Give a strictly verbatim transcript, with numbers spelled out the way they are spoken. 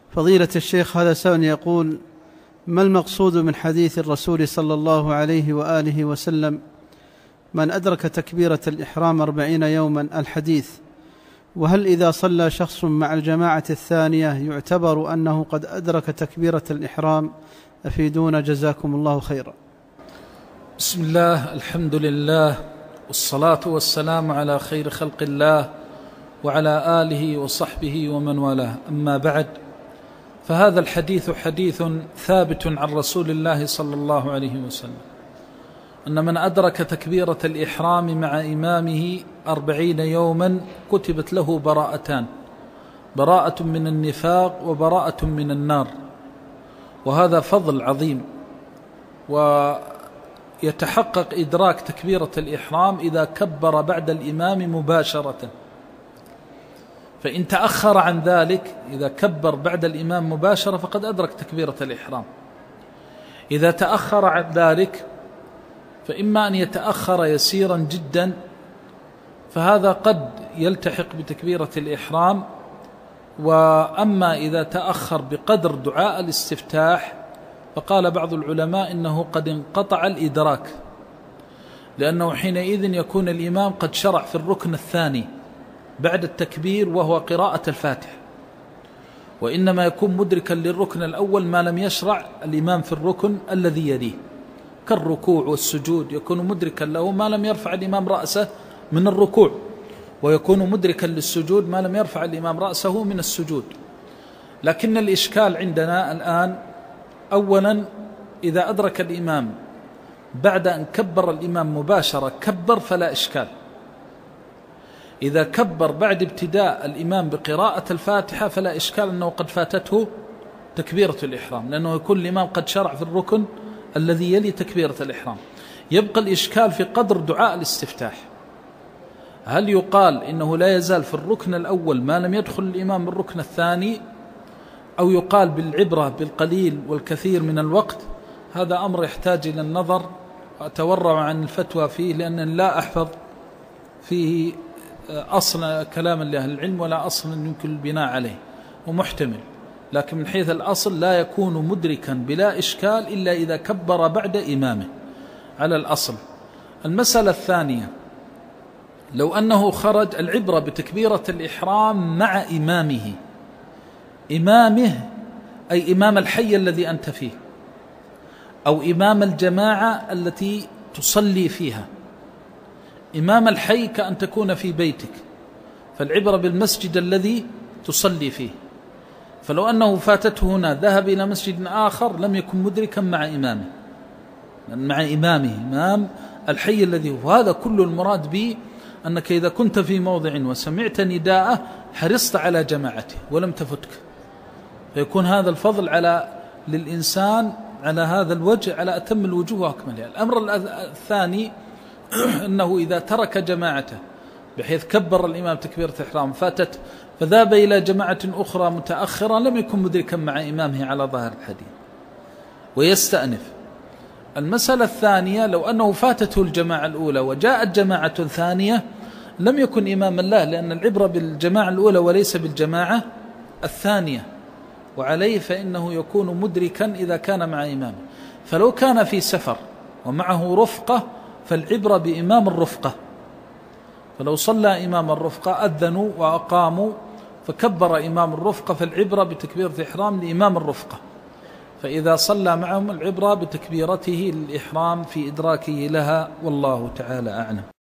فضيلة الشيخ، هذا سائل يقول: ما المقصود من حديث الرسول صلى الله عليه وآله وسلم من أدرك تكبيرة الإحرام أربعين يوما الحديث؟ وهل إذا صلى شخص مع الجماعة الثانية يعتبر أنه قد أدرك تكبيرة الإحرام؟ أفيدونا جزاكم الله خيرا. بسم الله، الحمد لله، والصلاة والسلام على خير خلق الله وعلى آله وصحبه ومن والاه، أما بعد، فهذا الحديث حديث ثابت عن رسول الله صلى الله عليه وسلم أن من أدرك تكبيرة الإحرام مع إمامه أربعين يوما كتبت له براءتان: براءة من النفاق وبراءة من النار. وهذا فضل عظيم، ويتحقق إدراك تكبيرة الإحرام إذا كبر بعد الإمام مباشرة، فإن تأخر عن ذلك إذا كبر بعد الإمام مباشرة فقد أدرك تكبيرة الإحرام. إذا تأخر عن ذلك فإما أن يتأخر يسيرا جدا، فهذا قد يلتحق بتكبيرة الإحرام، وأما إذا تأخر بقدر دعاء الاستفتاح فقال بعض العلماء إنه قد انقطع الإدراك، لأنه حينئذ يكون الإمام قد شرع في الركن الثاني بعد التكبير وهو قراءة الفاتحة، وإنما يكون مدركا للركن الأول ما لم يشرع الإمام في الركن الذي يليه، كالركوع والسجود يكون مدركا له ما لم يرفع الإمام رأسه من الركوع، ويكون مدركا للسجود ما لم يرفع الإمام رأسه من السجود. لكن الإشكال عندنا الآن، أولا إذا أدرك الإمام بعد أن كبر الإمام مباشرة كبر فلا إشكال. إذا كبر بعد ابتداء الإمام بقراءة الفاتحة فلا إشكال أنه قد فاتته تكبيرة الإحرام، لأنه يكون الإمام قد شرع في الركن الذي يلي تكبيرة الإحرام. يبقى الإشكال في قدر دعاء الاستفتاح، هل يقال إنه لا يزال في الركن الأول ما لم يدخل الإمام الركن الثاني، أو يقال بالعبرة بالقليل والكثير من الوقت؟ هذا أمر يحتاج إلى النظر، وأتورع عن الفتوى فيه، لأن لا أحفظ فيه أصل كلاما لأهل العلم ولا أصل يمكن البناء عليه، ومحتمل. لكن من حيث الأصل لا يكون مدركا بلا إشكال إلا إذا كبر بعد إمامه على الأصل. المسألة الثانية، لو أنه خرج، العبرة بتكبيرة الإحرام مع إمامه، إمامه أي إمام الحي الذي أنت فيه، أو إمام الجماعة التي تصلي فيها. إمام الحي كأن تكون في بيتك، فالعبرة بالمسجد الذي تصلي فيه. فلو أنه فاتته هنا ذهب إلى مسجد آخر لم يكن مدركا مع إمامه، مع إمامه إمام الحي الذي هو. هذا كل المراد به أنك إذا كنت في موضع وسمعت نداءه حرصت على جماعته ولم تفتك، فيكون هذا الفضل على للإنسان على هذا الوجه على أتم الوجوه وأكملها. الأمر الثاني أنه إذا ترك جماعته بحيث كبر الإمام تكبيرة الإحرام فاتت فذهب إلى جماعة أخرى متأخرة لم يكن مدركا مع إمامه على ظاهر الحديث ويستأنف. المسألة الثانية، لو أنه فاتته الجماعة الأولى وجاءت جماعة ثانية لم يكن إماما له، لأن العبرة بالجماعة الأولى وليس بالجماعة الثانية، وعليه فإنه يكون مدركا إذا كان مع إمامه. فلو كان في سفر ومعه رفقة فالعبرة بإمام الرفقة، فلو صلى إمام الرفقة أذنوا وأقاموا فكبر إمام الرفقة فالعبرة بتكبيرة الإحرام لإمام الرفقة، فإذا صلى معهم العبرة بتكبيرته للإحرام في إدراكه لها، والله تعالى أعلم.